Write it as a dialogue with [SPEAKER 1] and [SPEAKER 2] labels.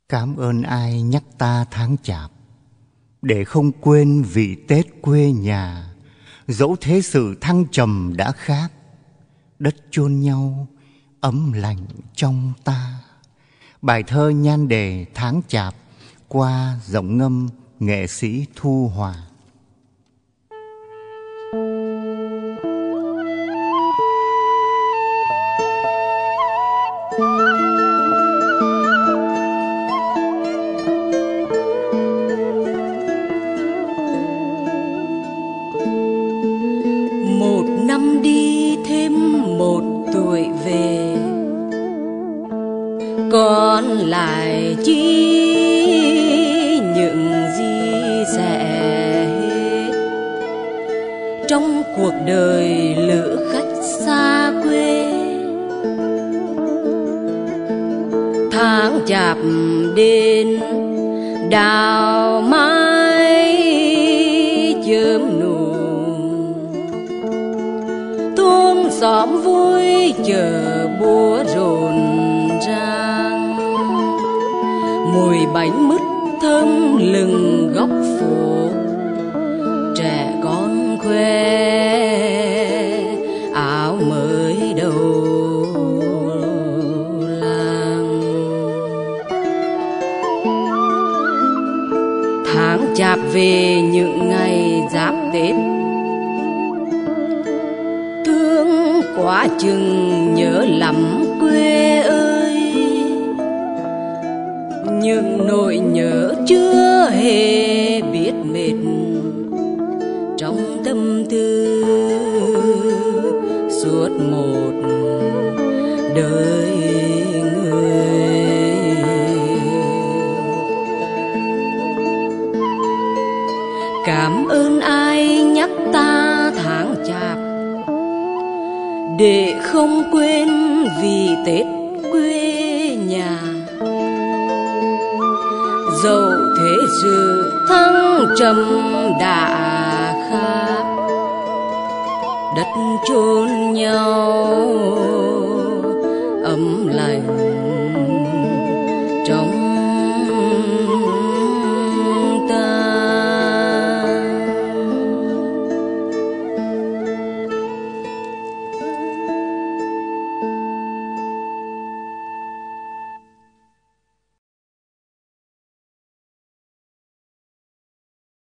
[SPEAKER 1] Cảm ơn ai nhắc ta tháng chạp, để không quên vị Tết quê nhà. Dẫu thế sự thăng trầm đã khác, đất chôn nhau ấm lạnh trong ta. Bài thơ nhan đề tháng chạp qua giọng ngâm nghệ sĩ Thu Hòa.
[SPEAKER 2] Một năm đi thêm một tuổi về, còn lại chỉ những gì sẽ hết trong cuộc đời lữ khách xa quê. Tháng chạp đến đào mai chớm nụ, thôn xóm vui chợ búa rộn ràng. Mùi bánh mứt thơm lừng góc phố, trẻ con khoe áo mới đầu làng. Tháng chạp về những ngày giáp Tết, thương quá chừng nhớ lắm quê ơi. Nhưng nỗi nhớ chưa hề biết mệt trong tâm tư suốt một đời người. Cảm ơn ai nhắc ta tháng chạp, để không quên vì Tết quê nhà. Dẫu thế sự thăng trầm đã khác, đất chôn nhau ấm lành